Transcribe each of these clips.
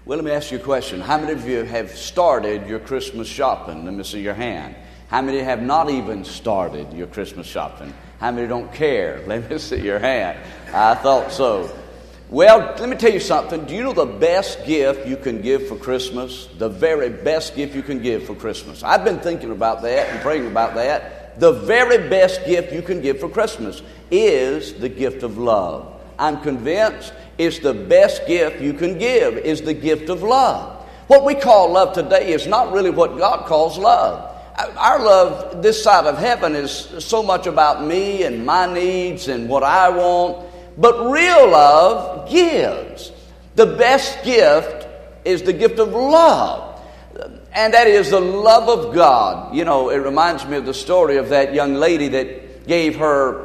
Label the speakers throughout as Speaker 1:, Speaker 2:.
Speaker 1: Well, let me ask you a question. How many of you have started your Christmas shopping? Let me see your hand. How many have not even started your Christmas shopping? How many don't care? Let me see your hand. I thought so. Well, let me tell you something. Do you know the best gift you can give for Christmas? The very best gift you can give for Christmas. I've been thinking about that and praying about that. The very best gift you can give for Christmas is the gift of love. I'm convinced it's the best gift you can give is the gift of love. What we call love today is not really what God calls love. Our love this side of heaven is so much about me and my needs and what I want. But real love gives. The best gift is the gift of love. And that is the love of God. You know, it reminds me of the story of that young lady that gave her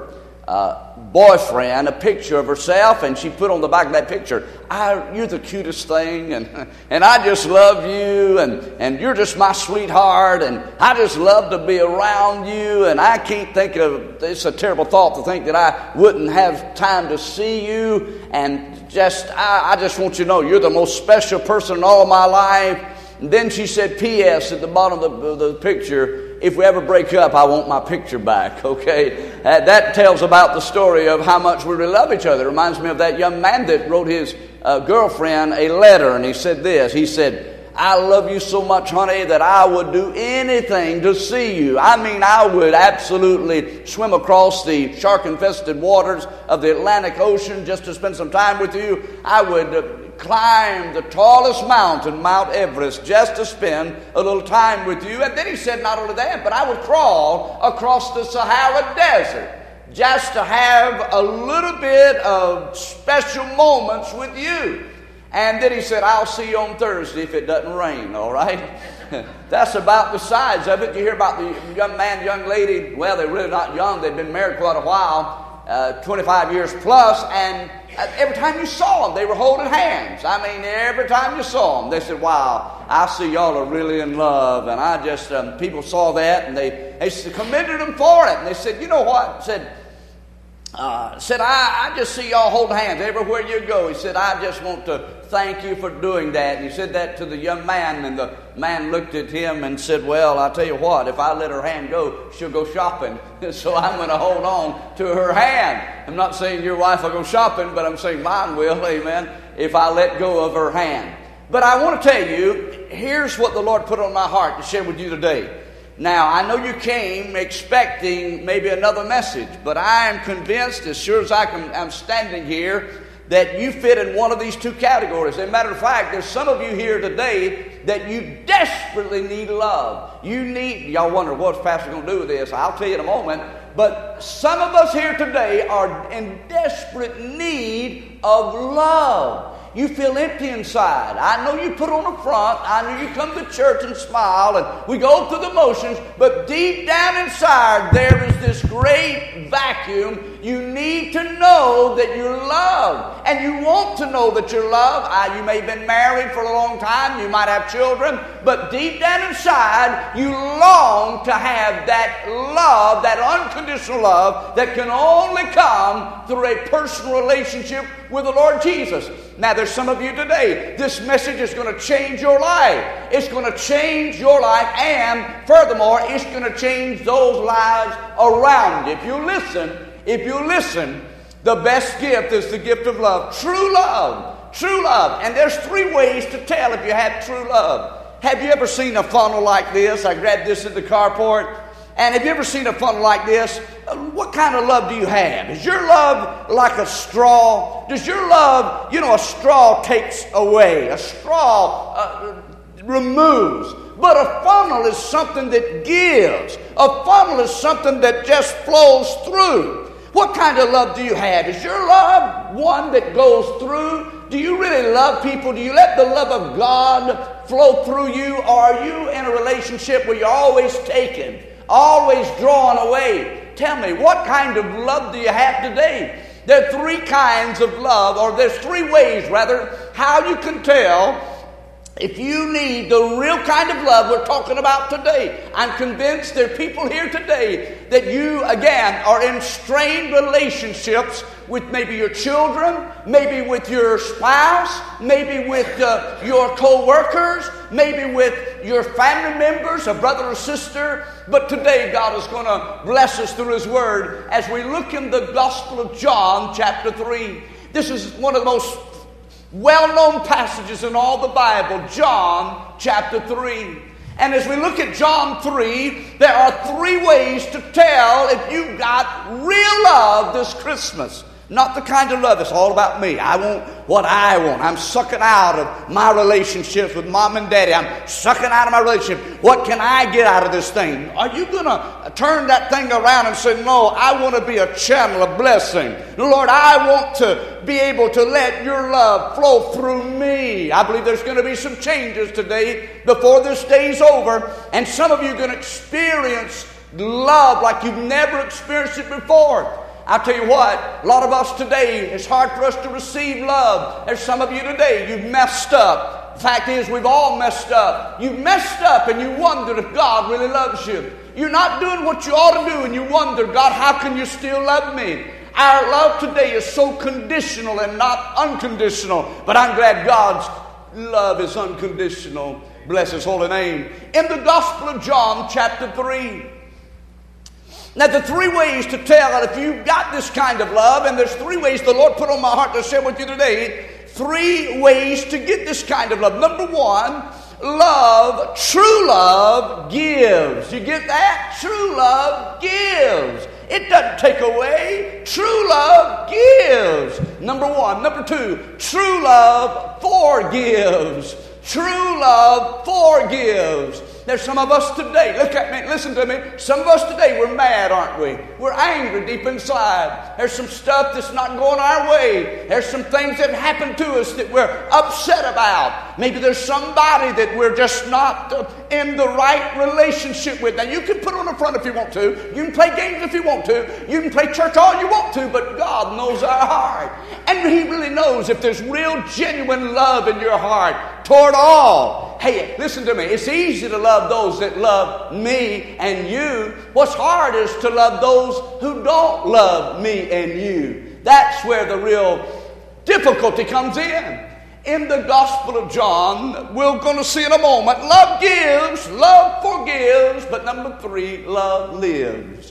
Speaker 1: boyfriend a picture of herself, and she put on the back of that picture, you're the cutest thing, and I just love you, and you're just my sweetheart, and I just love to be around you, and I can't think of, it's a terrible thought to think that I wouldn't have time to see you, and I just want you to know you're the most special person in all of my life. And then she said, P.S. at the bottom of the picture, if we ever break up, I want my picture back, okay? That tells about the story of how much we really love each other. It reminds me of that young man that wrote his girlfriend a letter, and he said this. He said, I love you so much, honey, that I would do anything to see you. I mean, I would absolutely swim across the shark-infested waters of the Atlantic Ocean just to spend some time with you. I would climb the tallest mountain, Mount Everest, just to spend a little time with you. And then he said, not only that, but I would crawl across the Sahara Desert just to have a little bit of special moments with you. And then he said, I'll see you on Thursday if it doesn't rain, all right? That's about the size of it. You hear about the young man, young lady. Well, they're really not young. They've been married quite a while, 25 years plus, and every time you saw them, they were holding hands. I mean, every time you saw them, they said, wow, I see y'all are really in love. And I just, people saw that, and they commended them for it. And they said, you know what? Said, I just see y'all holding hands everywhere you go. He said, I just want to thank you for doing that. And he said that to the young man, and the man looked at him and said, well, I'll tell you what, if I let her hand go, she'll go shopping. So I'm going to hold on to her hand. I'm not saying your wife will go shopping, but I'm saying mine will, amen, if I let go of her hand. But I want to tell you, here's what the Lord put on my heart to share with you today. Now, I know you came expecting maybe another message, but I am convinced, as sure as I'm standing here, that you fit in one of these two categories. As a matter of fact, there's some of you here today that you desperately need love. Y'all wonder, what's Pastor going to do with this? I'll tell you in a moment. But some of us here today are in desperate need of love. You feel empty inside. I know you put on a front. I know you come to church and smile, and we go through the motions, but deep down inside there is this great vacuum. You need to know that you're loved, and you want to know that you're loved. You may have been married for a long time. You might have children, but deep down inside you long to have that love, that unconditional love that can only come through a personal relationship with the Lord Jesus. Now, there's some of you today, this message is going to change your life. It's going to change your life, and furthermore, it's going to change those lives around you. If you listen, the best gift is the gift of love. True love. True love. And there's three ways to tell if you have true love. Have you ever seen a funnel like this? I grabbed this at the carport. And have you ever seen a funnel like this? What kind of love do you have? Is your love like a straw? Does your love, a straw takes away. A straw removes. But a funnel is something that gives. A funnel is something that just flows through. What kind of love do you have? Is your love one that goes through? Do you really love people? Do you let the love of God flow through you? Or are you in a relationship where you're always taken, always drawn away? Tell me, what kind of love do you have today? There are three kinds of love, or there's three ways, rather, how you can tell if you need the real kind of love we're talking about today. I'm convinced there are people here today that you, again, are in strained relationships with maybe your children, maybe with your spouse, maybe with your co-workers, maybe with your family members, a brother or sister. But today God is going to bless us through His Word as we look in the Gospel of John chapter 3. This is one of the most well-known passages in all the Bible, John chapter 3. And as we look at John 3, there are 3 ways to tell if you got real love this Christmas. Not the kind of love that's all about me. I want what I want. I'm sucking out of my relationships with mom and daddy. I'm sucking out of my relationship. What can I get out of this thing? Are you going to turn that thing around and say, no, I want to be a channel of blessing. Lord, I want to be able to let your love flow through me. I believe there's going to be some changes today before this day's over. And some of you are going to experience love like you've never experienced it before. I'll tell you what, a lot of us today, it's hard for us to receive love. There's some of you today, you've messed up. The fact is, we've all messed up. You've messed up and you wondered if God really loves you. You're not doing what you ought to do and you wonder, God, how can you still love me? Our love today is so conditional and not unconditional. But I'm glad God's love is unconditional. Bless His holy name. In the Gospel of John, chapter 3. Now, the 3 ways to tell if you've got this kind of love, and there's 3 ways the Lord put on my heart to share with you today. 3 ways to get this kind of love. Number 1, love, true love gives. You get that? True love gives. It doesn't take away. True love gives. Number 1. Number 2, true love forgives. True love forgives. There's some of us today, look at me, listen to me. Some of us today, we're mad, aren't we? We're angry deep inside. There's some stuff that's not going our way. There's some things that happen to us that we're upset about. Maybe there's somebody that we're just not in the right relationship with. Now, you can put on the front if you want to. You can play games if you want to. You can play church all you want to, but God knows our heart. And He really knows if there's real, genuine love in your heart toward all. Hey, listen to me. It's easy to love those that love me and you. What's hard is to love those who don't love me and you. That's where the real difficulty comes in. In the Gospel of John, we're going to see in a moment, love gives, love forgives, but number 3, love lives.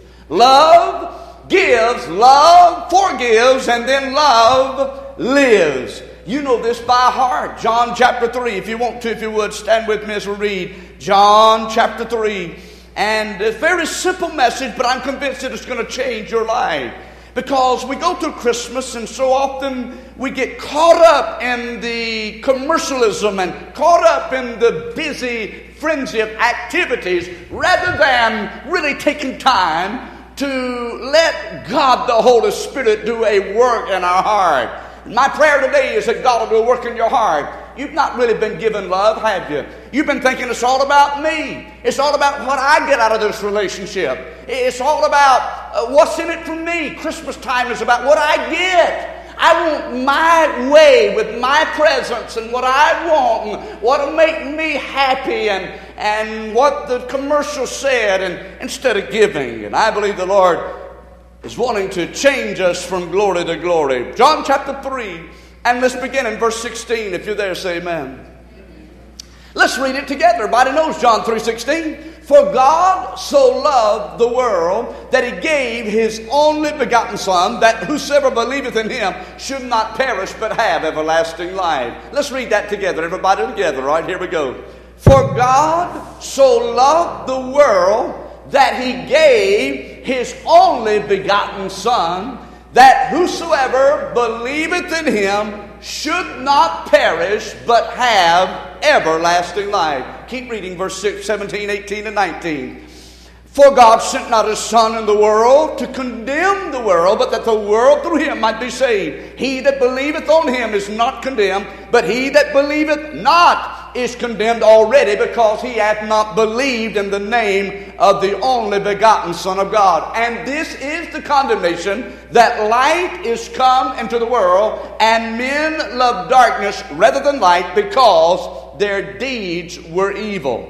Speaker 1: Love gives, love forgives, and then love lives. You know this by heart. John chapter 3. If you want to, if you would, stand with me as we read John chapter 3. And it's a very simple message, but I'm convinced that it's going to change your life. Because we go through Christmas and so often we get caught up in the commercialism and caught up in the busy frenzy of activities rather than really taking time to let God the Holy Spirit do a work in our heart. My prayer today is that God will do a work in your heart. You've not really been given love, have you? You've been thinking it's all about me. It's all about what I get out of this relationship. It's all about what's in it for me. Christmas time is about what I get. I want my way with my presents and what I want and what will make me happy and what the commercial said and instead of giving. And I believe the Lord is wanting to change us from glory to glory. John chapter 3, and let's begin in verse 16. If you're there, say amen. Let's read it together. Everybody knows John 3:16. For God so loved the world that He gave His only begotten Son, that whosoever believeth in Him should not perish but have everlasting life. Let's read that together. Everybody together. All right, here we go. For God so loved the world that He gave His only begotten Son, that whosoever believeth in Him should not perish, but have everlasting life. Keep reading verse 6, 17, 18, and 19. For God sent not His Son in the world to condemn the world, but that the world through Him might be saved. He that believeth on Him is not condemned, but he that believeth not is condemned already, because he hath not believed in the name of the only begotten Son of God. And this is the condemnation, that light is come into the world, and men love darkness rather than light, because their deeds were evil.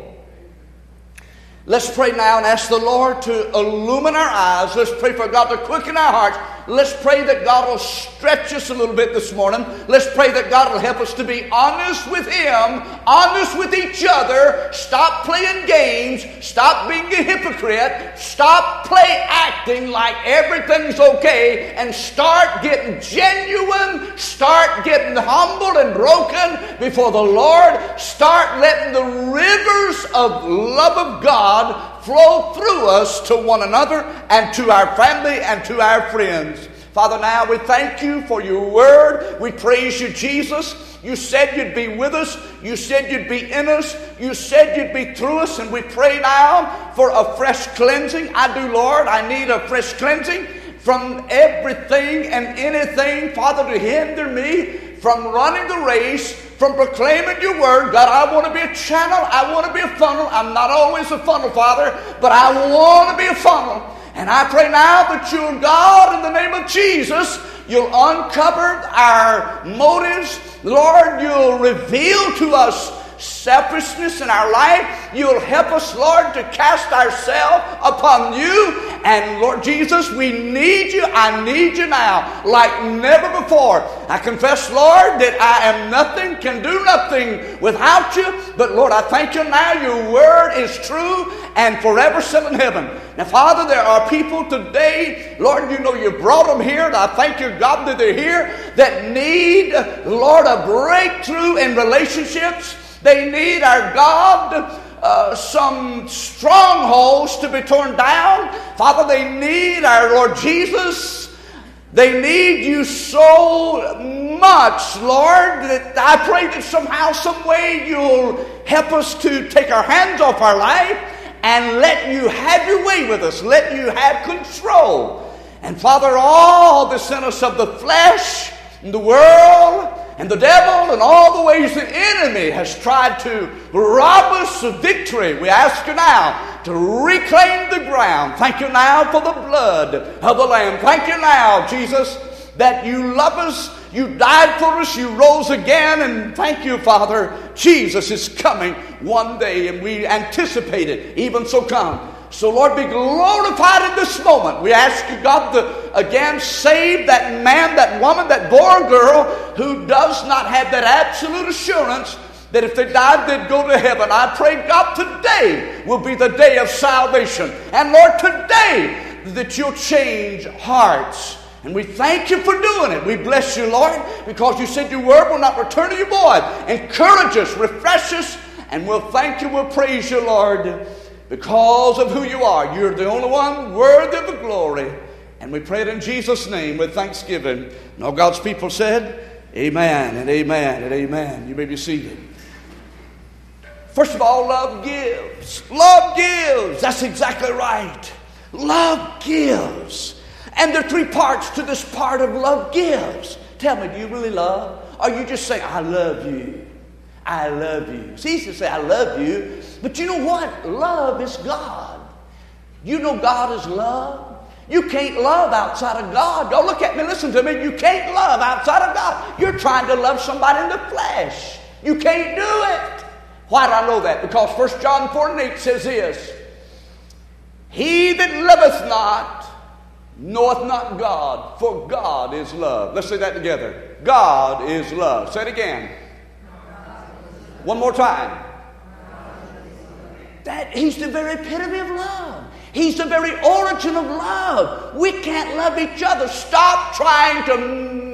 Speaker 1: Let's pray now and ask the Lord to illumine our eyes. Let's pray for God to quicken our hearts. Let's pray that God will stretch us a little bit this morning. Let's pray that God will help us to be honest with Him, honest with each other. Stop playing games. Stop being a hypocrite. Stop acting like everything's okay, and start getting genuine. Start getting humble and broken before the Lord. Start letting the rivers of love of God flow through us to one another and to our family and to our friends. Father, now we thank you for your word. We praise you, Jesus. You said you'd be with us. You said you'd be in us. You said you'd be through us. And we pray now for a fresh cleansing. I do, Lord. I need a fresh cleansing from everything and anything, Father, to hinder me from running the race, from proclaiming your word. God, I want to be a channel. I want to be a funnel. I'm not always a funnel, Father, but I want to be a funnel. And I pray now that you'll, God, in the name of Jesus, you'll uncover our motives. Lord, you'll reveal to us selfishness in our life. You'll help us, Lord, to cast ourselves upon you. And Lord Jesus, we need you. I need you now like never before. I confess, Lord, that I am nothing, can do nothing without you. But Lord, I thank you now. Your word is true and forever still in heaven. Now, Father, there are people today, Lord, you know you brought them here, and I thank you, God, that they're here, that need, Lord, a breakthrough in relationships. They need, our God, some strongholds to be torn down. Father, they need our Lord Jesus. They need you so much, Lord, that I pray that somehow, some way you'll help us to take our hands off our life and let you have your way with us. Let you have control. And Father, all the sinners of the flesh and the world and the devil and all the ways the enemy has tried to rob us of victory, we ask you now to reclaim the ground. Thank you now for the blood of the Lamb. Thank you now, Jesus, that you love us. You died for us. You rose again. And thank you, Father. Jesus is coming one day, and we anticipate it. Even so come. So, Lord, be glorified in this moment. We ask you, God, to again save that man, that woman, that boy or girl who does not have that absolute assurance that if they died, they'd go to heaven. I pray, God, today will be the day of salvation. And, Lord, today that you'll change hearts. And we thank you for doing it. We bless you, Lord, because you said your word will not return to you void. Encourage us, refresh us, and we'll thank you, we'll praise you, Lord, because of who you are. You're the only one worthy of the glory. And we pray it in Jesus' name with thanksgiving. And all God's people said, amen and amen and amen. You may be seated. First of all, love gives. Love gives. That's exactly right. Love gives. And there are three parts to this part of love gives. Tell me, do you really love? Or you just say, I love you. I love you. It's easy to say, I love you. But you know what? Love is God. You know God is love. You can't love outside of God. Don't look at me, listen to me. You can't love outside of God. You're trying to love somebody in the flesh. You can't do it. Why do I know that? Because 1 John 4:8 says this. He that loveth not knoweth not God, for God is love. Let's say that together. God is love. Say it again. One more time. That He's the very epitome of love. He's the very origin of love. We can't love each other. Stop trying to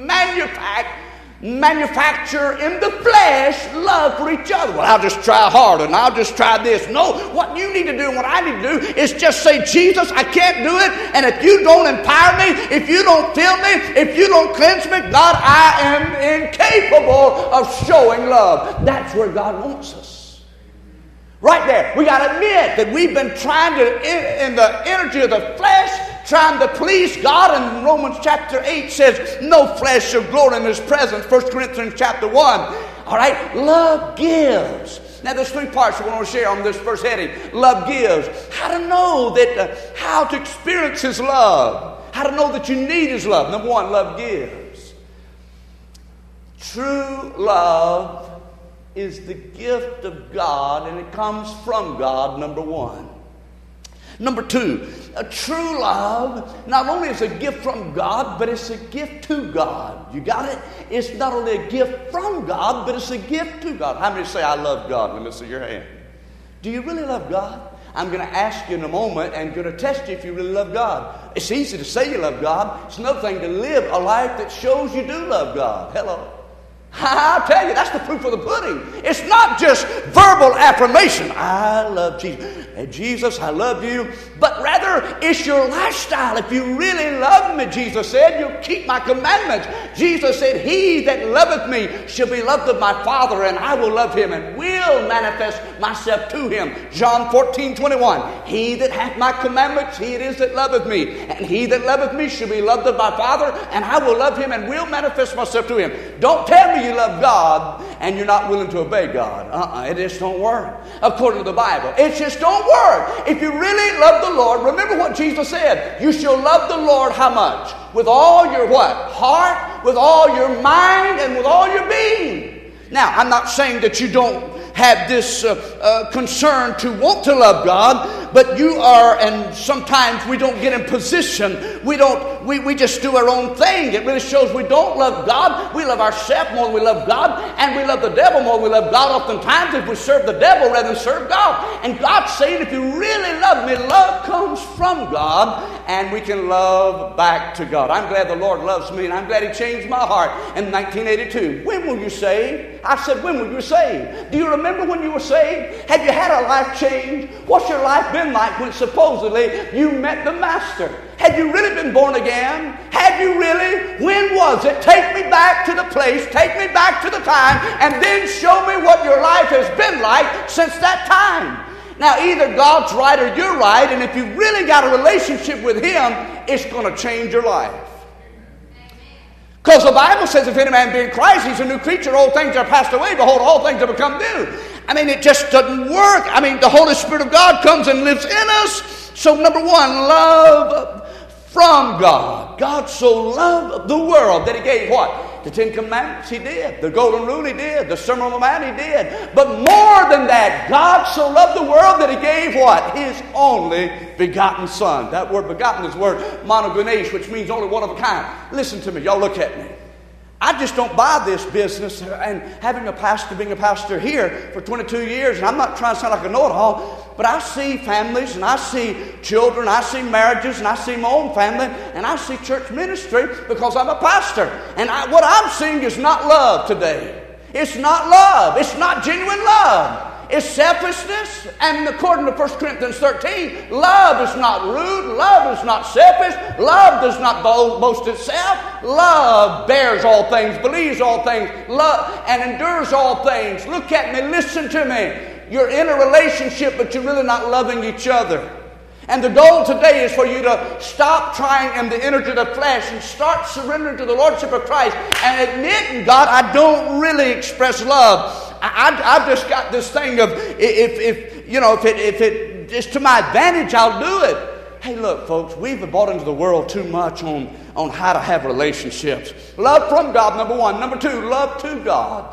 Speaker 1: manufacture in the flesh love for each other. Well, I'll just try harder and I'll just try this. No, what you need to do and what I need to do is just say, Jesus, I can't do it. And if you don't empower me, if you don't fill me, if you don't cleanse me, God, I am incapable of showing love. That's where God wants us. Right there. We got to admit that we've been trying to, in the energy of the flesh, trying to please God. And Romans chapter 8 says, no flesh shall glory in His presence. 1 Corinthians chapter 1. All right. Love gives. Now there's three parts I want to share on this first heading. Love gives. How to know that, how to experience His love. How to know that you need His love. Number one, love gives. True love is the gift of God, and it comes from God, number one. Number two, true love not only is a gift from God, but it's a gift to God. You got it? It's not only a gift from God, but it's a gift to God. How many say, I love God? Let me see your hand. Do you really love God? I'm going to ask you in a moment and going to test you if you really love God. It's easy to say you love God. It's another thing to live a life that shows you do love God. Hello. I'll tell you, that's the proof of the pudding. It's not just verbal affirmation. I love Jesus. Hey, Jesus, I love you. But rather, it's your lifestyle. If you really love me, Jesus said, you'll keep my commandments. Jesus said, he that loveth me shall be loved of my Father, and I will love him and will manifest myself to him. John 14:21. He that hath my commandments, he it is that loveth me. And he that loveth me shall be loved of my Father, and I will love him and will manifest myself to him. Don't tell me you love God and you're not willing to obey God. It just don't work according to the Bible. It just don't work. If you really love the Lord, remember what Jesus said. You shall love the Lord how much? With all your what? Heart, with all your mind, and with all your being. Now, I'm not saying that you don't have this concern to want to love God, but you are, and sometimes we don't get in position. We just do our own thing. It really shows we don't love God. We love ourselves more than we love God, and we love the devil more than we love God. Oftentimes, if we serve the devil rather than serve God. And God's saying, if you really love me, love comes from God, and we can love back to God. I'm glad the Lord loves me, and I'm glad he changed my heart in 1982. When were you saved? I said, when were you saved? Do you remember when you were saved? Have you had a life change? What's your life been like when supposedly you met the Master? Have you really been born again? Have you really? When was it? Take me back to the place, take me back to the time, and then show me what your life has been like since that time. Now, either God's right or you're right, and if you really got a relationship with him, it's going to change your life. Because the Bible says, if any man be in Christ, he's a new creature. Old things are passed away. Behold, all things have become new. I mean, it just doesn't work. I mean, the Holy Spirit of God comes and lives in us. So, number one, love from God. God so loved the world that he gave what? The Ten Commandments, he did. The Golden Rule, he did. The Sermon on the Mount, he did. But more than that, God so loved the world that he gave what? His only begotten Son. That word begotten is the word monogenes, which means only one of a kind. Listen to me. Y'all look at me. I just don't buy this business, and being a pastor here for 22 years, and I'm not trying to sound like a know-it-all, but I see families, and I see children, I see marriages, and I see my own family, and I see church ministry because I'm a pastor. And what I'm seeing is not love today. It's not love. It's not genuine love. It's selfishness, and according to 1 Corinthians 13, love is not rude, love is not selfish, love does not boast itself, love bears all things, believes all things, love and endures all things. Look at me, listen to me. You're in a relationship, but you're really not loving each other. And the goal today is for you to stop trying and to enter to the flesh and start surrendering to the Lordship of Christ and admitting, God, I don't really express love. I've just got this thing of if it is to my advantage, I'll do it. Hey, look, folks, we've bought into the world too much on how to have relationships. Love from God, number one. Number two, love to God.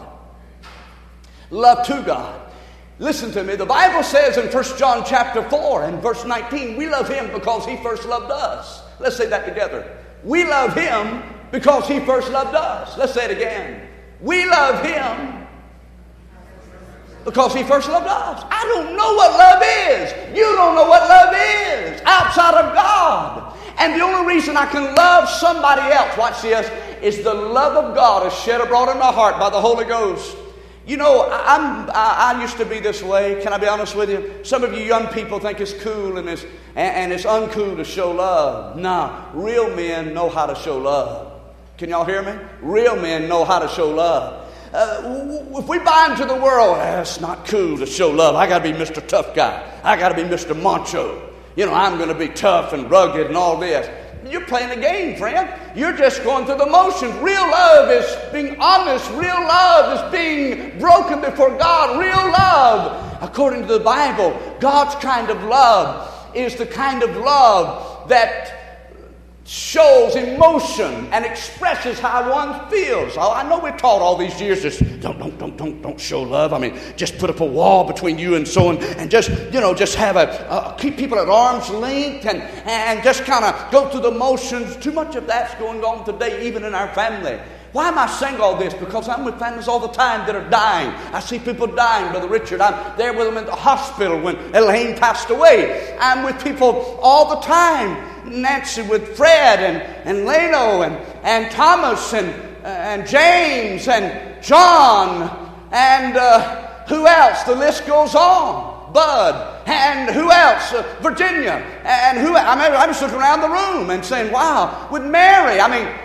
Speaker 1: Love to God. Listen to me. The Bible says in 1 John chapter 4 and verse 19, we love him because he first loved us. Let's say that together. We love him because he first loved us. Let's say it again. We love him because he first loved us. I don't know what love is. You don't know what love is outside of God. And the only reason I can love somebody else, watch this, is the love of God is shed abroad in my heart by the Holy Ghost. You know, I used to be this way. Can I be honest with you? Some of you young people think it's cool and it's uncool to show love. No, real men know how to show love. Can y'all hear me? Real men know how to show love. If we buy into the world, it's not cool to show love. I got to be Mr. Tough Guy. I got to be Mr. Macho. You know, I'm going to be tough and rugged and all this. You're playing a game, friend. You're just going through the motions. Real love is being honest. Real love is being broken before God. Real love, according to the Bible, God's kind of love is the kind of love that shows emotion and expresses how one feels. Oh, I know we're taught all these years, just don't show love. I mean, just put up a wall between you and so on, and just have keep people at arm's length and just kind of go through the motions. Too much of that's going on today, even in our family. Why am I saying all this? Because I'm with families all the time that are dying. I see people dying, Brother Richard. I'm there with them in the hospital when Elaine passed away. I'm with people all the time. Nancy with Fred and Leno and Thomas and James and John and who else? The list goes on. Bud and who else? Virginia and who? I'm just looking around the room and saying, "Wow!" With Mary, I mean,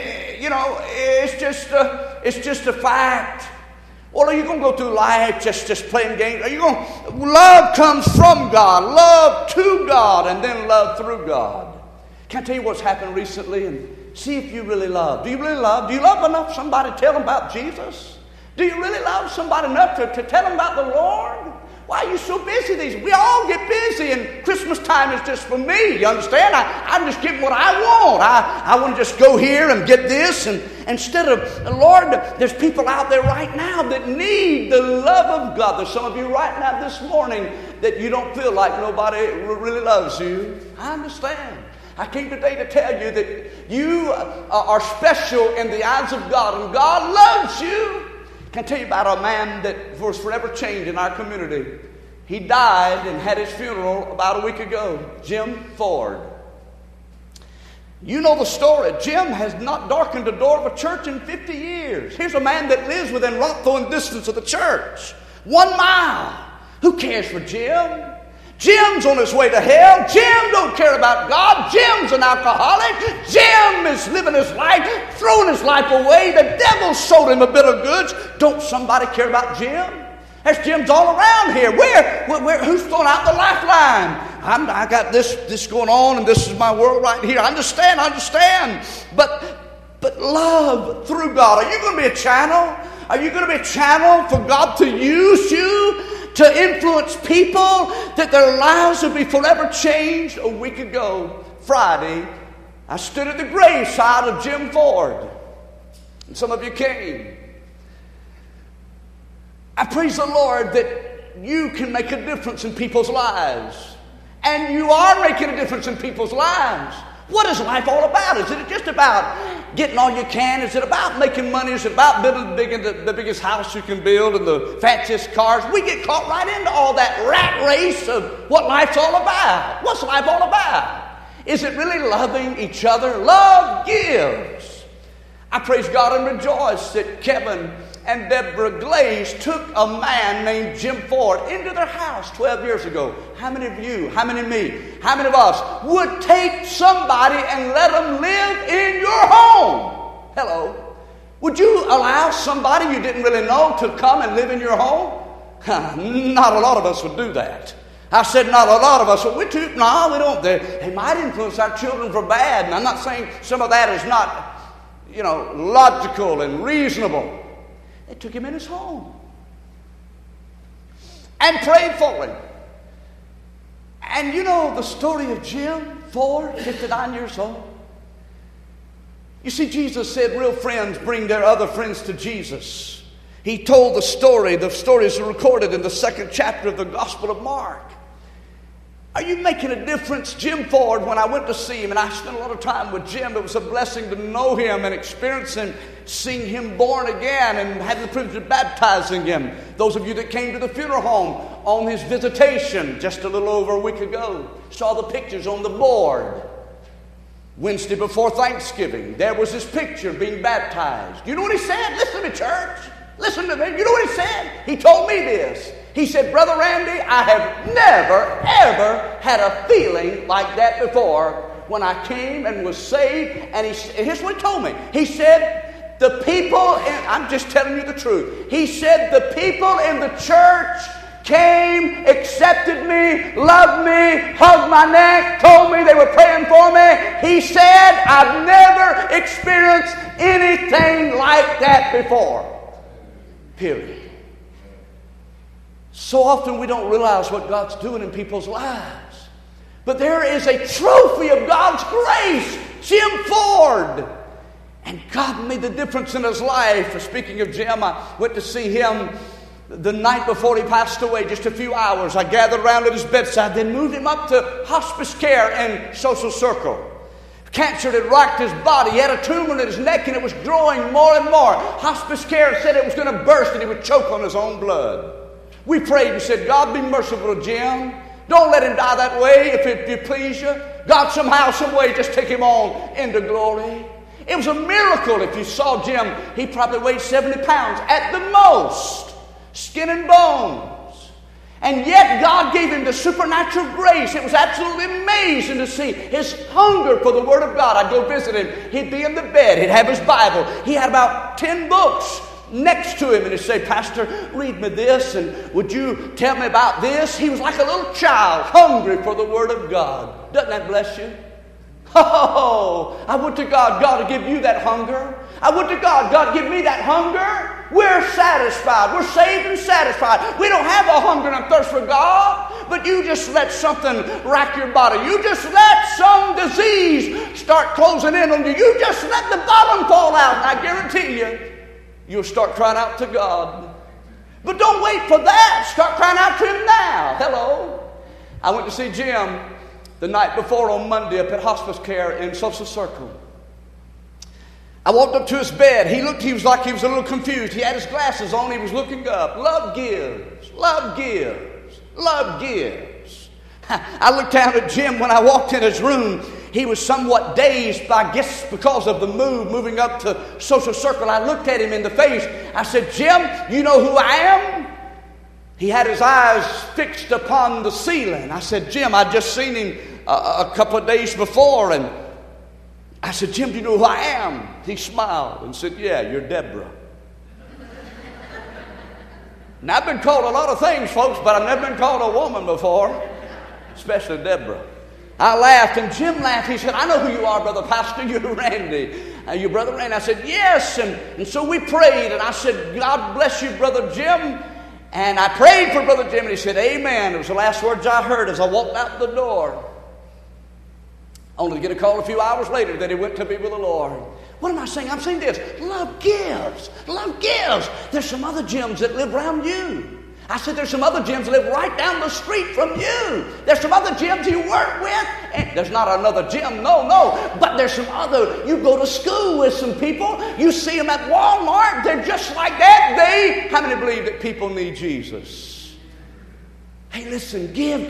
Speaker 1: it's just a fact. Or are you going to go through life just playing games? Are you going? Love comes from God, love to God, and then love through God. Can I tell you what's happened recently? And see if you really love. Do you really love? Do you love enough somebody to tell them about Jesus? Do you really love somebody enough to tell them about the Lord? Why are you so busy? We all get busy, and Christmas time is just for me. You understand? I'm just getting what I want. I want to just go here and get this. And instead of, Lord, there's people out there right now that need the love of God. There's some of you right now this morning that you don't feel like nobody really loves you. I understand. I came today to tell you that you are special in the eyes of God, and God loves you. Can I tell you about a man that was forever changed in our community? He died and had his funeral about a week ago. Jim Ford. You know the story. Jim has not darkened the door of a church in 50 years. Here's a man that lives within rock throwing distance of the church. 1 mile. Who cares for Jim? Jim's on his way to hell. Jim don't care about God. Jim's an alcoholic. Jim is living his life, throwing his life away. The devil sold him a bill of goods. Don't somebody care about Jim? There's Jims all around here. Where? Who's throwing out the lifeline? I got this going on, and this is my world right here. I understand. But love through God. Are you going to be a channel? Are you going to be a channel for God to use you to influence people that their lives will be forever changed? A week ago, Friday, I stood at the graveside of Jim Ford. And some of you came. I praise the Lord that you can make a difference in people's lives. And you are making a difference in people's lives. What is life all about? Is it just about getting all you can? Is it about making money? Is it about building the biggest house you can build and the fanciest cars? We get caught right into all that rat race of what life's all about. What's life all about? Is it really loving each other? Love gives. I praise God and rejoice that Kevin and Deborah Glaze took a man named Jim Ford into their house 12 years ago. How many of you, how many of me, how many of us would take somebody and let them live in your home? Hello. Would you allow somebody you didn't really know to come and live in your home? Not a lot of us would do that. I said not a lot of us. We don't. They might influence our children for bad. And I'm not saying some of that is not, logical and reasonable. They took him in his home and prayed for him. And you know the story of Jim Ford, 59 years old? You see, Jesus said real friends bring their other friends to Jesus. He told the story. The stories are recorded in the 2nd chapter of the Gospel of Mark. Are you making a difference? Jim Ford, when I went to see him, and I spent a lot of time with Jim, it was a blessing to know him and experience him, seeing him born again and having the privilege of baptizing him. Those of you that came to the funeral home on his visitation just a little over a week ago saw the pictures on the board. Wednesday before Thanksgiving, there was his picture being baptized. You know what he said? Listen to me, church. Listen to me. You know what he said? He told me this. He said, Brother Randy, I have never, ever had a feeling like that before when I came and was saved. And here's what he told me. He said, I'm just telling you the truth. He said, the people in the church came, accepted me, loved me, hugged my neck, told me they were praying for me. He said, I've never experienced anything like that before. Period. So often we don't realize what God's doing in people's lives. But there is a trophy of God's grace. Jim Ford. And God made the difference in his life. Speaking of Jim, I went to see him the night before he passed away, just a few hours. I gathered around at his bedside, then moved him up to hospice care in Social Circle. Cancer had rocked his body. He had a tumor in his neck and it was growing more and more. Hospice care said it was going to burst and he would choke on his own blood. We prayed and said, God, be merciful to Jim. Don't let him die that way if it please you. God, somehow, some way, just take him on into glory. It was a miracle. If you saw Jim, he probably weighed 70 pounds at the most. Skin and bones. And yet God gave him the supernatural grace. It was absolutely amazing to see his hunger for the Word of God. I'd go visit him. He'd be in the bed. He'd have his Bible. He had about 10 books next to him. And he'd say, Pastor, read me this. And would you tell me about this? He was like a little child, hungry for the Word of God. Doesn't that bless you? Oh, I would to God, God, to give you that hunger. I would to God, God, give me that hunger. We're satisfied. We're saved and satisfied. We don't have a hunger and a thirst for God, but you just let something rack your body. You just let some disease start closing in on you. You just let the bottom fall out, and I guarantee you, you'll start crying out to God. But don't wait for that. Start crying out to Him now. Hello. I went to see Jim the night before on Monday up at hospice care in Social Circle. I walked up to his bed. He was like he was a little confused. He had his glasses on. He was looking up. Love gives. Love gives. Love gives. I looked down at Jim when I walked in his room. He was somewhat dazed, I guess, because of the moving up to Social Circle. I looked at him in the face. I said, Jim, you know who I am? He had his eyes fixed upon the ceiling. I said, Jim, I'd just seen him a couple of days before, and I said, Jim, do you know who I am? He smiled and said, yeah, you're Deborah. Now, I've been called a lot of things, folks, but I've never been called a woman before, especially Deborah. I laughed, and Jim laughed. He said, I know who you are, Brother Pastor. You're Randy. Your Brother Randy. I said, yes. And so we prayed, and I said, God bless you, Brother Jim. And I prayed for Brother Jim, and he said, amen. It was the last words I heard as I walked out the door. Only to get a call a few hours later that he went to be with the Lord. What am I saying? I'm saying this. Love gives. Love gives. There's some other Jims that live around you. I said there's some other Jims that live right down the street from you. There's some other Jims you work with. And there's not another Jim. No. But there's some other. You go to school with some people. You see them at Walmart. They're just like that. How many believe that people need Jesus? Hey, listen. Give.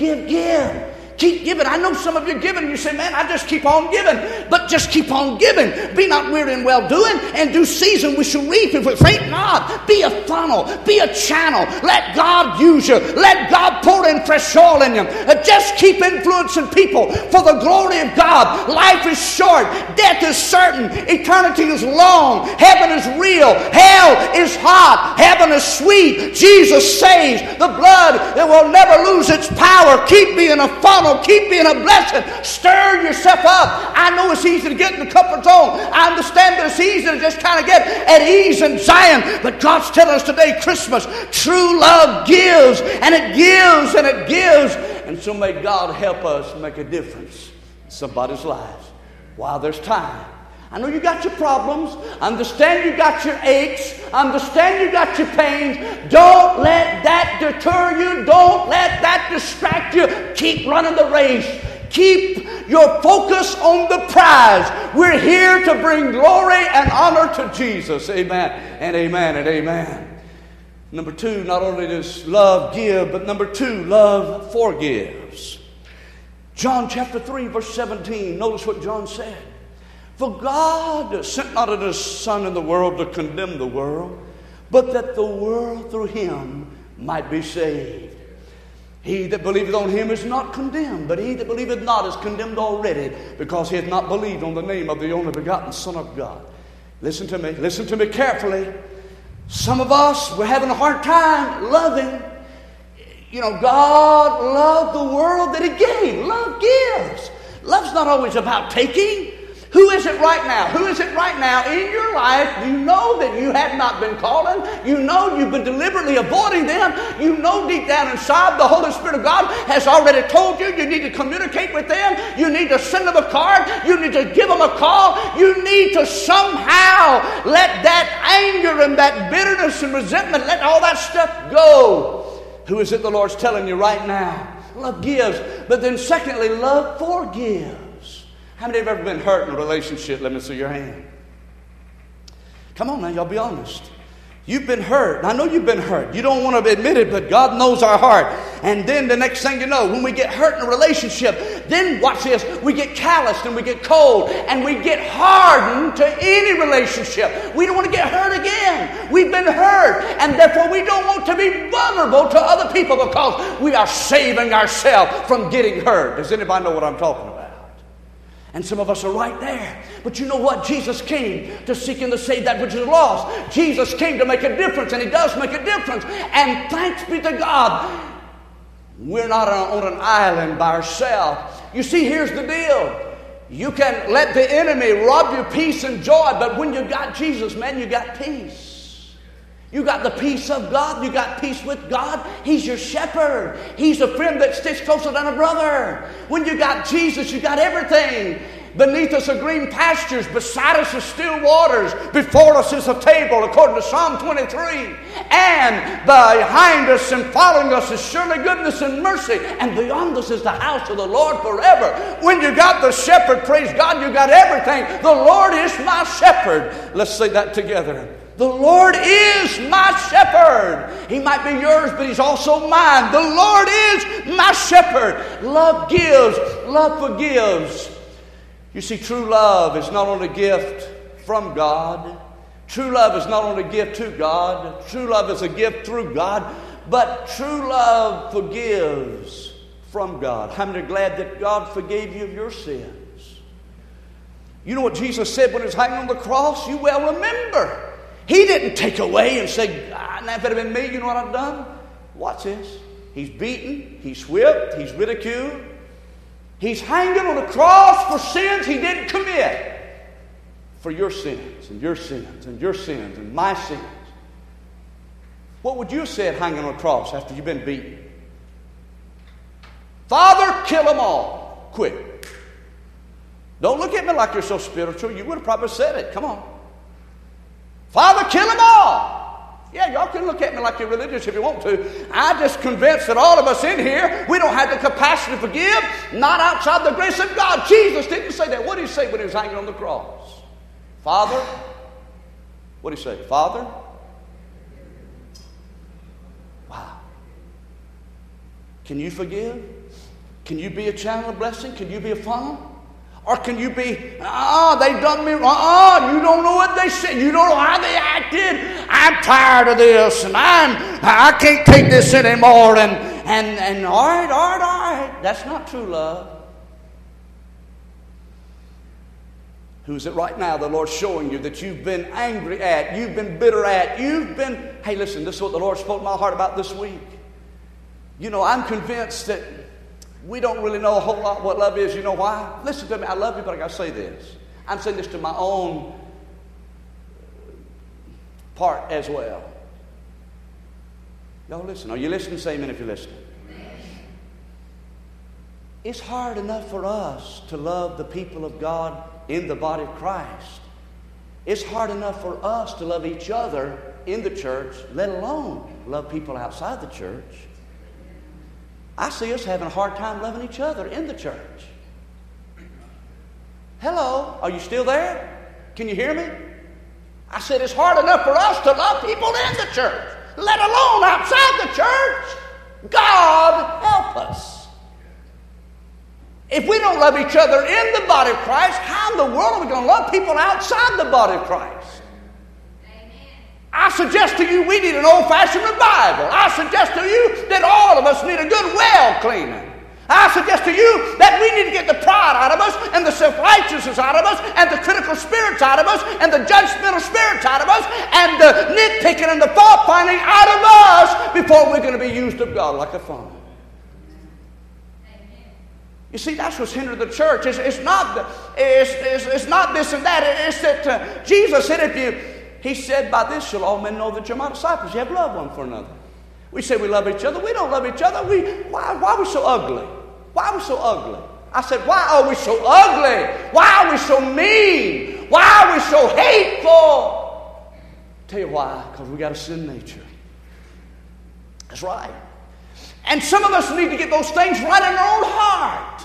Speaker 1: Keep giving. I know some of you are giving. You say, man, I just keep on giving. But just keep on giving. Be not weary in well-doing. And due season we shall reap if we faint not. Be a funnel. Be a channel. Let God use you. Let God pour in fresh oil in you. Just keep influencing people for the glory of God. Life is short. Death is certain. Eternity is long. Heaven is real. Hell is hot. Heaven is sweet. Jesus saves. The blood that will never lose its power. Keep being a funnel. Keep being a blessing. Stir yourself up. I know it's easy to get in the comfort zone. I understand that it's easy to just kind of get at ease in Zion. But God's telling us today, Christmas, true love gives, and it gives, and it gives. And so may God help us make a difference in somebody's lives while there's time. I know you got your problems. I understand you got your aches. I understand you got your pains. Don't let that deter you. Don't let that distract you. Keep running the race. Keep your focus on the prize. We're here to bring glory and honor to Jesus. Amen and amen and amen. Number two, not only does love give, but number two, love forgives. John chapter 3, verse 17. Notice what John said. For God sent not His Son in the world to condemn the world, but that the world through Him might be saved. He that believeth on Him is not condemned, but he that believeth not is condemned already, because he hath not believed on the name of the only begotten Son of God. Listen to me carefully. Some of us, we're having a hard time loving. God loved the world that He gave. Love gives. Love's not always about taking. Who is it right now? Who is it right now in your life? You know that you have not been calling. You know you've been deliberately avoiding them. You know deep down inside the Holy Spirit of God has already told you you need to communicate with them. You need to send them a card. You need to give them a call. You need to somehow let that anger and that bitterness and resentment, let all that stuff go. Who is it the Lord's telling you right now? Love gives. But then secondly, love forgives. How many have ever been hurt in a relationship? Let me see your hand. Come on now, y'all be honest. You've been hurt. I know you've been hurt. You don't want to admit it, but God knows our heart. And then the next thing you know, when we get hurt in a relationship, then watch this, we get calloused and we get cold and we get hardened to any relationship. We don't want to get hurt again. We've been hurt, and therefore we don't want to be vulnerable to other people because we are saving ourselves from getting hurt. Does anybody know what I'm talking about? And some of us are right there. But you know what? Jesus came to seek and to save that which is lost. Jesus came to make a difference, and He does make a difference. And thanks be to God, we're not on an island by ourselves. You see, here's the deal. You can let the enemy rob you peace and joy, but when you got Jesus, man, you got peace. You got the peace of God. You got peace with God. He's your shepherd. He's a friend that sticks closer than a brother. When you got Jesus, you got everything. Beneath us are green pastures. Beside us are still waters. Before us is a table, according to Psalm 23. And behind us and following us is surely goodness and mercy. And beyond us is the house of the Lord forever. When you got the shepherd, praise God, you got everything. The Lord is my shepherd. Let's say that together. The Lord is my shepherd. He might be yours, but He's also mine. The Lord is my shepherd. Love gives. Love forgives. You see, true love is not only a gift from God. True love is not only a gift to God. True love is a gift through God. But true love forgives from God. How many are glad that God forgave you of your sins? You know what Jesus said when He was hanging on the cross? You well remember. He didn't take away and say, if it had been me, you know what I've done? Watch this. He's beaten, He's whipped, He's ridiculed. He's hanging on the cross for sins He didn't commit. For your sins and your sins and your sins and my sins. What would you have said hanging on the cross after you've been beaten? Father, kill them all. Quick. Don't look at me like you're so spiritual. You would have probably said it. Come on. Father, kill them all. Yeah, y'all can look at me like you're religious if you want to. I'm just convinced that all of us in here, we don't have the capacity to forgive, not outside the grace of God. Jesus didn't say that. What did He say when He was hanging on the cross? Father, what did He say? Father? Wow. Can you forgive? Can you be a channel of blessing? Can you be a funnel? Or can you be, they've done me wrong. You don't know what they said. You don't know how they acted. I'm tired of this, and I can't take this anymore. And all right. That's not true love. Who's it right now? The Lord's showing you that you've been angry at, you've been bitter at, hey, listen, this is what the Lord spoke to my heart about this week. You know, I'm convinced that we don't really know a whole lot what love is. You know why? Listen to me. I love you, but I got to say this. I'm saying this to my own part as well. Y'all listen. Are you listening? Say amen if you're listening. It's hard enough for us to love the people of God in the body of Christ. It's hard enough for us to love each other in the church, let alone love people outside the church. I see us having a hard time loving each other in the church. Hello, are you still there? Can you hear me? I said it's hard enough for us to love people in the church, let alone outside the church. God help us. If we don't love each other in the body of Christ, how in the world are we going to love people outside the body of Christ? I suggest to you we need an old-fashioned revival. I suggest to you that all of us need a good well cleaning. I suggest to you that we need to get the pride out of us and the self-righteousness out of us and the critical spirits out of us and the judgmental spirits out of us and the nitpicking and the fault-finding out of us before we're going to be used of God like a funnel. You see, that's what's hindered the church. It's not this and that. It's that Jesus said, He said, by this shall all men know that you're my disciples. You have love one for another. We say we love each other. We don't love each other. Why are we so ugly? Why are we so ugly? I said, why are we so ugly? Why are we so mean? Why are we so hateful? Tell you why. Because we got a sin nature. That's right. And some of us need to get those things right in our own heart.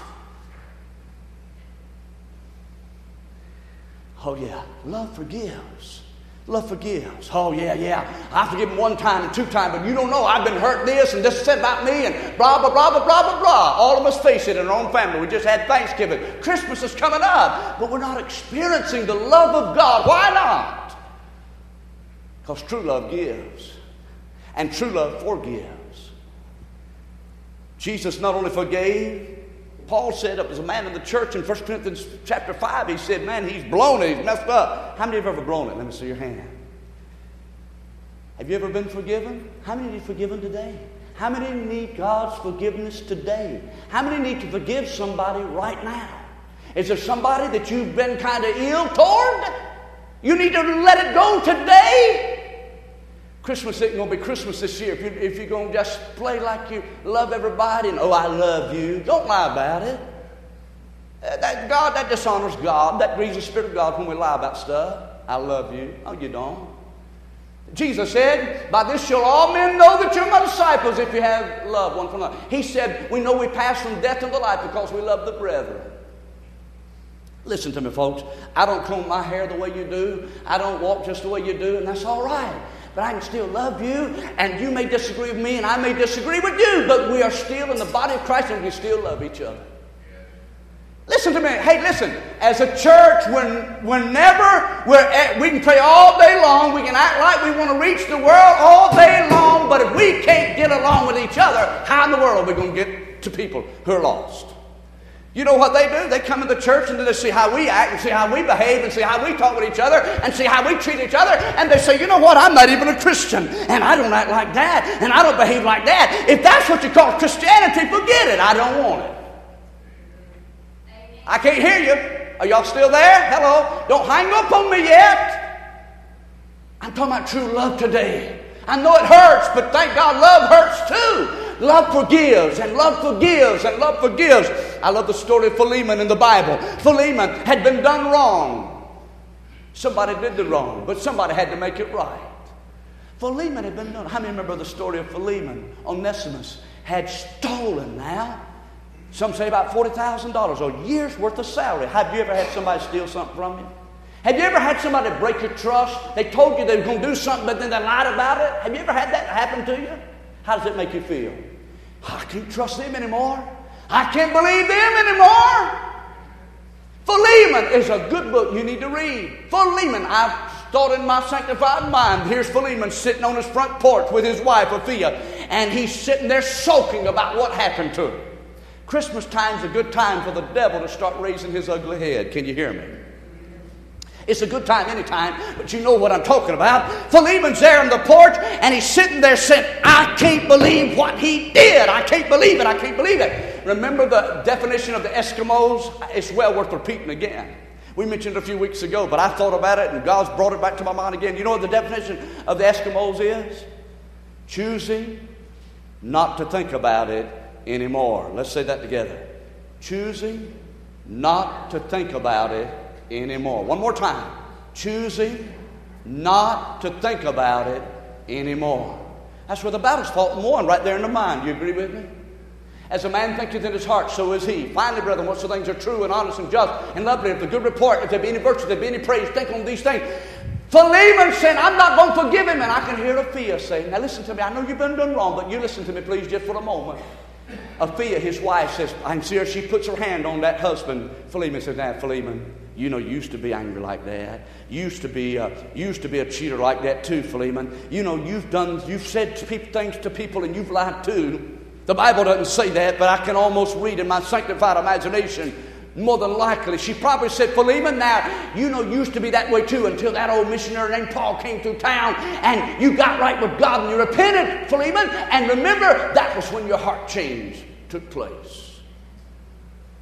Speaker 1: Oh yeah, love forgives. Love forgives. Oh yeah. I forgive him one time and two times, but you don't know. I've been hurt this and this is said about me and blah, blah, blah, blah, blah, blah, blah. All of us face it in our own family. We just had Thanksgiving. Christmas is coming up, but we're not experiencing the love of God. Why not? Because true love gives, and true love forgives. Jesus not only forgave, Paul said up as a man in the church in 1 Corinthians chapter 5, he said, man, he's blown it, he's messed up. How many have ever blown it? Let me see your hand. Have you ever been forgiven? How many need forgiven today? How many need God's forgiveness today? How many need to forgive somebody right now? Is there somebody that you've been kind of ill toward? You need to let it go today. Christmas isn't going to be Christmas this year if you're going to just play like you love everybody and, oh, I love you. Don't lie about it. That dishonors God. That grieves the Spirit of God when we lie about stuff. I love you. Oh, you don't. Jesus said, by this shall all men know that you're my disciples if you have love one for another. He said, we know we pass from death unto life because we love the brethren. Listen to me, folks. I don't comb my hair the way you do. I don't walk just the way you do, and that's all right. But I can still love you, and you may disagree with me, and I may disagree with you, but we are still in the body of Christ, and we still love each other. Listen to me. Hey, listen. As a church, whenever we can pray all day long, we can act like we want to reach the world all day long, but if we can't get along with each other, how in the world are we going to get to people who are lost? You know what they do? They come to the church and they see how we act and see how we behave and see how we talk with each other and see how we treat each other. And they say, you know what? I'm not even a Christian. And I don't act like that. And I don't behave like that. If that's what you call Christianity, forget it. I don't want it. I can't hear you. Are y'all still there? Hello? Don't hang up on me yet. I'm talking about true love today. I know it hurts, but thank God love hurts too. Love forgives, and love forgives, and love forgives. I love the story of Philemon in the Bible. Philemon had been done wrong. Somebody did the wrong, but somebody had to make it right. Philemon had been done. How many remember the story of Philemon? Onesimus had stolen now. Some say about $40,000, a year's worth of salary. Have you ever had somebody steal something from you? Have you ever had somebody break your trust? They told you they were going to do something, but then they lied about it. Have you ever had that happen to you? How does it make you feel? I can't trust them anymore. I can't believe them anymore. Philemon is a good book you need to read. Philemon, I've thought in my sanctified mind, here's Philemon sitting on his front porch with his wife, Apphia, and he's sitting there sulking about what happened to him. Christmas time's a good time for the devil to start raising his ugly head. Can you hear me? It's a good time anytime, but you know what I'm talking about. Philemon's there on the porch, and he's sitting there saying, I can't believe what he did. I can't believe it. I can't believe it. Remember the definition of the Eskimos? It's well worth repeating again. We mentioned it a few weeks ago, but I thought about it, and God's brought it back to my mind again. You know what the definition of the Eskimos is? Choosing not to think about it anymore. Let's say that together. Choosing not to think about it anymore. One more time. Choosing not to think about it anymore. That's where the battle's fought and won, right there in the mind. You agree with me? As a man thinketh in his heart, so is he. Finally, brethren, whatso things are true and honest and just and lovely, if the good report, if there be any virtue, if there be any praise, think on these things. Philemon said, I'm not going to forgive him. And I can hear Apphia say, now listen to me. I know you've been done wrong, but you listen to me, please, just for a moment. Apphia, his wife, says, I can see her. She puts her hand on that husband. Philemon says, now, Philemon, you know, you used to be angry like that. You used to be a cheater like that too, Philemon. You know, you've said things to people and you've lied too. The Bible doesn't say that, but I can almost read in my sanctified imagination. More than likely, she probably said, Philemon, now, you know, you used to be that way too until that old missionary named Paul came through town and you got right with God and you repented, Philemon. And remember, that was when your heart change took place.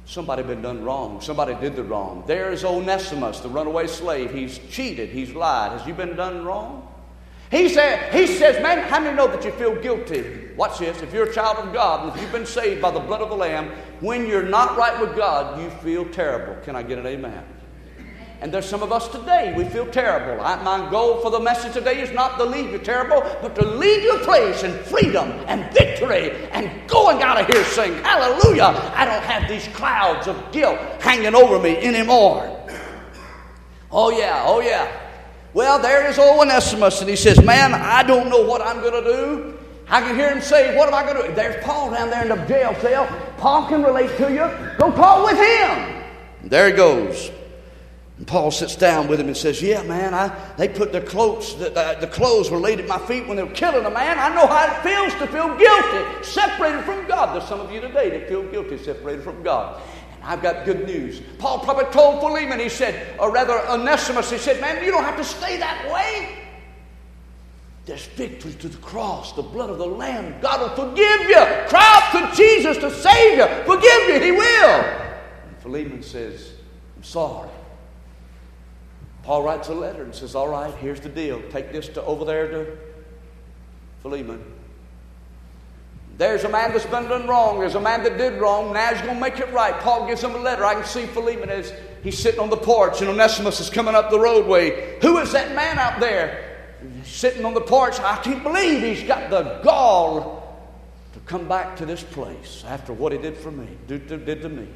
Speaker 1: Somebody been done wrong. Somebody did the wrong. There's Onesimus, the runaway slave. He's cheated. He's lied. Has you been done wrong? He says, man, how many know that you feel guilty? Watch this. If you're a child of God, and if you've been saved by the blood of the Lamb, when you're not right with God, you feel terrible. Can I get an amen? And there's some of us today, we feel terrible. My goal for the message today is not to leave you terrible, but to leave you a place in freedom and victory and going out of here saying, hallelujah, I don't have these clouds of guilt hanging over me anymore. Oh yeah. Well, there is old Onesimus, and he says, man, I don't know what I'm going to do. I can hear him say, what am I going to do? There's Paul down there in the jail cell. Paul can relate to you. Go talk with him. And there he goes. And Paul sits down with him and says, yeah, man, they put their clothes, the clothes were laid at my feet when they were killing a man. I know how it feels to feel guilty, separated from God. There's some of you today that feel guilty, separated from God. And I've got good news. Paul probably told Philemon, he said, or rather Onesimus, he said, man, you don't have to stay that way. There's victory to the cross, the blood of the Lamb. God will forgive you. Cry out to Jesus to save you. Forgive you, He will. And Philemon says, I'm sorry. Paul writes a letter and says, all right, here's the deal. Take this over there to Philemon. There's a man that's been done wrong. There's a man that did wrong. Now he's going to make it right. Paul gives him a letter. I can see Philemon as he's sitting on the porch and Onesimus is coming up the roadway. Who is that man out there? He's sitting on the porch. I can't believe he's got the gall to come back to this place after what he did for me, did to me.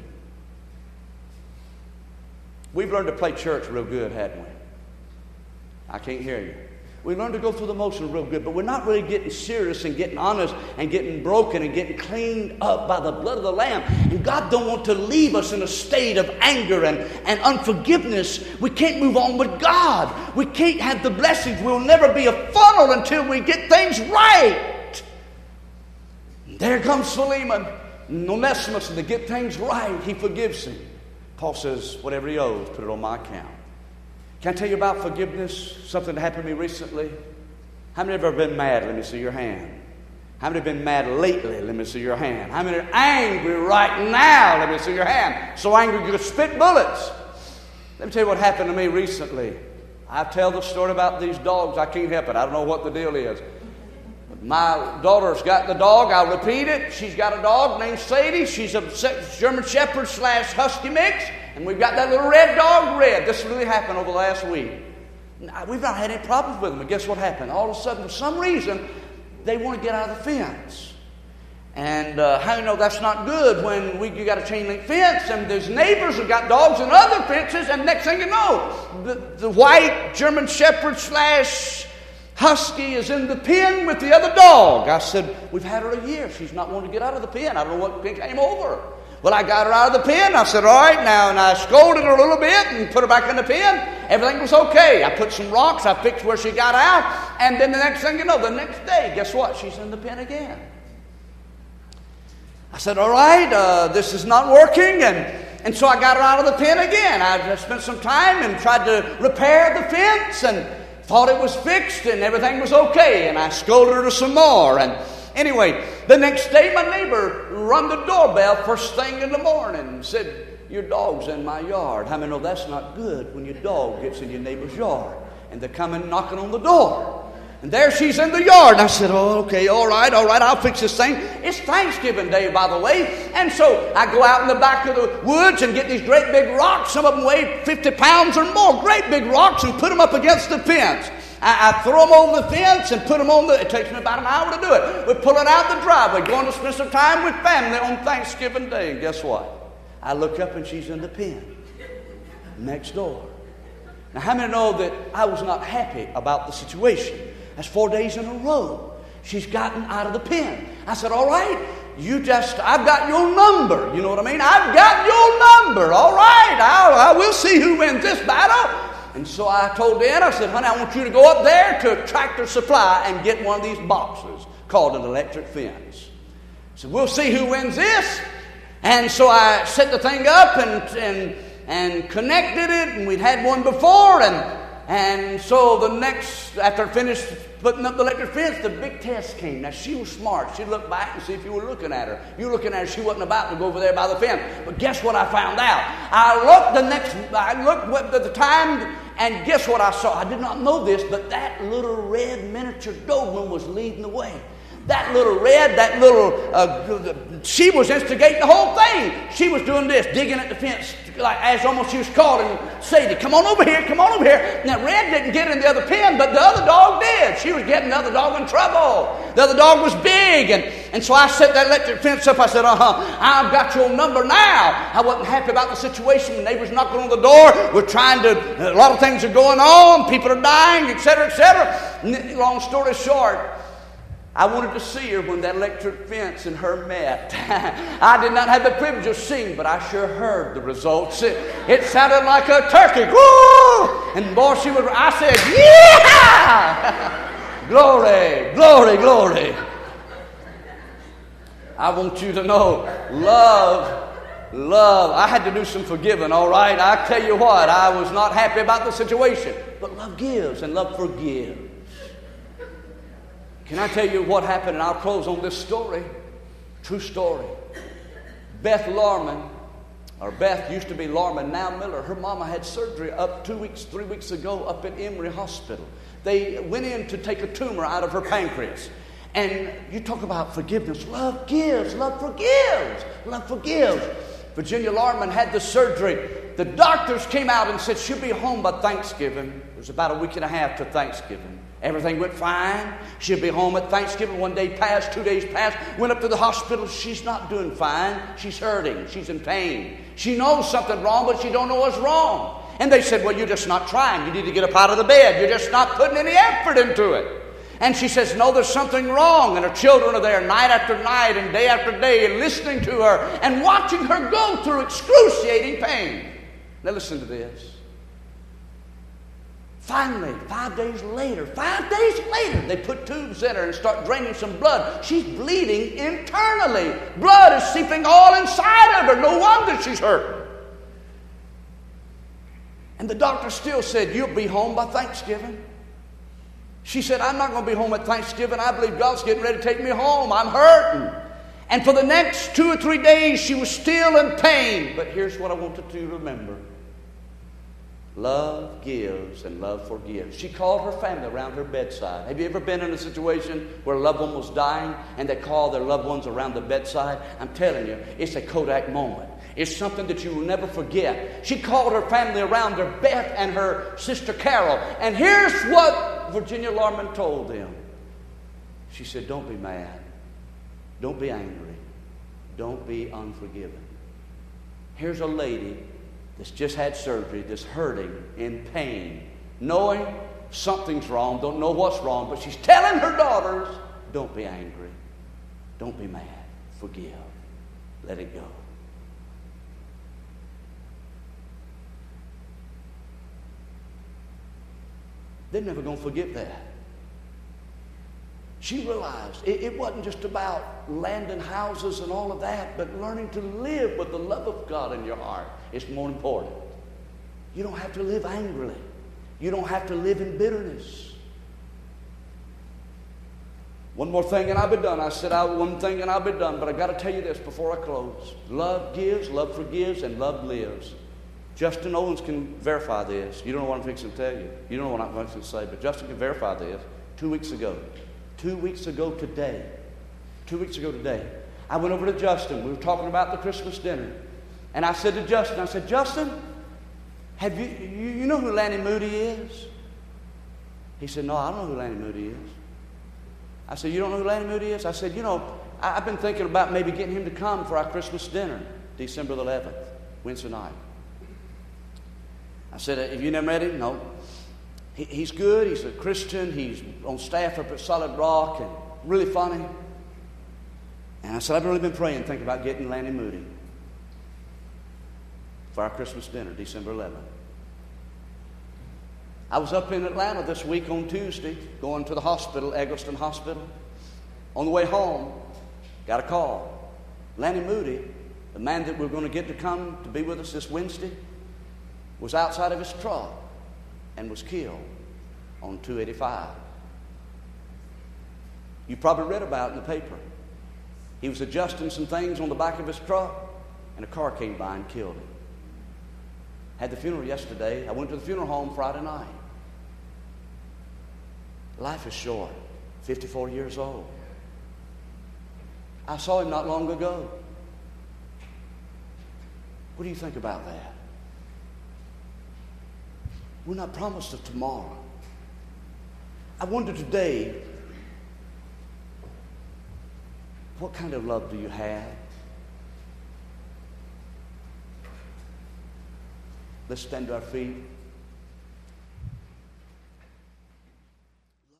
Speaker 1: We've learned to play church real good, haven't we? I can't hear you. We learned to go through the motions real good, but we're not really getting serious and getting honest and getting broken and getting cleaned up by the blood of the Lamb. And God don't want to leave us in a state of anger and unforgiveness. We can't move on with God. We can't have the blessings. We'll never be a funnel until we get things right. And there comes Philemon and Onesimus, and to get things right, he forgives him. Paul says, whatever he owes, put it on my account. Can I tell you about forgiveness? Something that happened to me recently. How many have ever been mad? Let me see your hand. How many have been mad lately? Let me see your hand. How many are angry right now? Let me see your hand. So angry you could spit bullets. Let me tell you what happened to me recently. I tell the story about these dogs. I can't help it. I don't know what the deal is. My daughter's got the dog. I'll repeat it. She's got a dog named Sadie. She's a German Shepherd / Husky mix. And we've got that little red dog, Red. This really happened over the last week. We've not had any problems with them. But guess what happened? All of a sudden, for some reason, they want to get out of the fence. And how do you know that's not good when you got a chain link fence and there's neighbors who got dogs in other fences, and next thing you know, the white German Shepherd / Husky is in the pen with the other dog. I said, we've had her a year. She's not wanting to get out of the pen. I don't know what came over. Well, I got her out of the pen. I said, all right, now, and I scolded her a little bit and put her back in the pen. Everything was okay. I put some rocks. I fixed where she got out. And then the next thing you know, the next day, guess what? She's in the pen again. I said, all right, this is not working. And so I got her out of the pen again. I spent some time and tried to repair the fence and thought it was fixed and everything was okay. And I scolded her some more. And anyway, the next day my neighbor rung the doorbell first thing in the morning and said, your dog's in my yard. How many know that's not good when your dog gets in your neighbor's yard? And they're coming knocking on the door. And there she's in the yard. And I said, oh, okay, all right, I'll fix this thing. It's Thanksgiving Day, by the way. And so I go out in the back of the woods and get these great big rocks. Some of them weigh 50 pounds or more. Great big rocks, and put them up against the fence. I throw them over the fence and put them on it takes me about an hour to do it. We pull it out the driveway, going to spend some time with family on Thanksgiving Day. And guess what? I look up and she's in the pen next door. Now, how many know that I was not happy about the situation? That's 4 days in a row. She's gotten out of the pen. I said, all right, I've got your number. You know what I mean? I've got your number. All right, I will see who wins this battle. And so I told Dan, I said, honey, I want you to go up there to Tractor Supply and get one of these boxes called an electric fence. I said, we'll see who wins this. And so I set the thing up and connected it, and we'd had one before, And so after I finished putting up the electric fence, the big test came. Now, she was smart. She'd look back and see if you were looking at her. You were looking at her, she wasn't about to go over there by the fence. But guess what I found out? I looked at the time, and guess what I saw? I did not know this, but that little red miniature Doberman was leading the way. She was instigating the whole thing. She was doing this, digging at the fence, like as almost she was calling Sadie, come on over here, come on over here. Now, Red didn't get in the other pen, but the other dog did. She was getting the other dog in trouble. The other dog was big, and so I set that electric fence up. I said, I've got your number now. I wasn't happy about the situation. The neighbors knocking on the door. A lot of things are going on. People are dying, etc., etc. Long story short, I wanted to see her when that electric fence and her met. I did not have the privilege of seeing, but I sure heard the results. It sounded like a turkey. Woo! And boy, I said, yeah! Glory, glory, glory. I want you to know, love. I had to do some forgiving, all right? I tell you what, I was not happy about the situation. But love gives and love forgives. Can I tell you what happened? And I'll close on this story. True story. Beth used to be Lorman, now Miller. Her mama had surgery 3 weeks ago up at Emory Hospital. They went in to take a tumor out of her pancreas. And you talk about forgiveness. Love gives, love forgives, love forgives. Virginia Lorman had the surgery. The doctors came out and said she'll be home by Thanksgiving. It was about a week and a half to Thanksgiving. Everything went fine. She'll be home at Thanksgiving. 1 day passed, 2 days passed. Went up to the hospital. She's not doing fine. She's hurting. She's in pain. She knows something's wrong, but she don't know what's wrong. And they said, well, you're just not trying. You need to get up out of the bed. You're just not putting any effort into it. And she says, no, there's something wrong. And her children are there night after night and day after day and listening to her and watching her go through excruciating pain. Now listen to this. Finally, 5 days later, they put tubes in her and start draining some blood. She's bleeding internally. Blood is seeping all inside of her. No wonder she's hurting. And the doctor still said, you'll be home by Thanksgiving. She said, I'm not going to be home at Thanksgiving. I believe God's getting ready to take me home. I'm hurting. And for the next 2 or 3 days, she was still in pain. But here's what I want you to remember. Love gives and love forgives. She called her family around her bedside. Have you ever been in a situation where a loved one was dying and they called their loved ones around the bedside? I'm telling you, it's a Kodak moment. It's something that you will never forget. She called her family around her, Beth and her sister Carol. And here's what Virginia Lorman told them. She said, don't be mad. Don't be angry. Don't be unforgiving. Here's a lady that's just had surgery, that's hurting, in pain, knowing something's wrong, don't know what's wrong, but she's telling her daughters, don't be angry, don't be mad, forgive, let it go. They're never going to forget that. She realized it wasn't just about land and houses and all of that, but learning to live with the love of God in your heart is more important. You don't have to live angrily. You don't have to live in bitterness. One more thing and I'll be done. I said one thing and I'll be done, but I got to tell you this before I close. Love gives, love forgives, and love lives. Justin Owens can verify this. You don't know what I'm fixing to tell you. You don't know what I'm fixing to say, but Justin can verify this. 2 weeks ago. 2 weeks ago today, I went over to Justin. We were talking about the Christmas dinner. And I said to Justin, Justin, have you know who Lanny Moody is? He said, no, I don't know who Lanny Moody is. I said, you don't know who Lanny Moody is? I said, I've been thinking about maybe getting him to come for our Christmas dinner, December the 11th, Wednesday night. I said, have you never met him? No. He's good. He's a Christian. He's on staff up at Solid Rock and really funny. And I said, I've really been praying, thinking about getting Lanny Moody for our Christmas dinner, December 11th. I was up in Atlanta this week on Tuesday, going to the hospital, Eggleston Hospital. On the way home, got a call. Lanny Moody, the man that we're going to get to come to be with us this Wednesday, was outside of his truck. and was killed on 285. You probably read about it in the paper. He was adjusting some things on the back of his truck, and a car came by and killed him. Had the funeral yesterday. I went to the funeral home Friday night. Life is short. 54 years old. I saw him not long ago. What do you think about that? We're not promised of tomorrow. I wonder today, what kind of love do you have? Let's stand to our feet.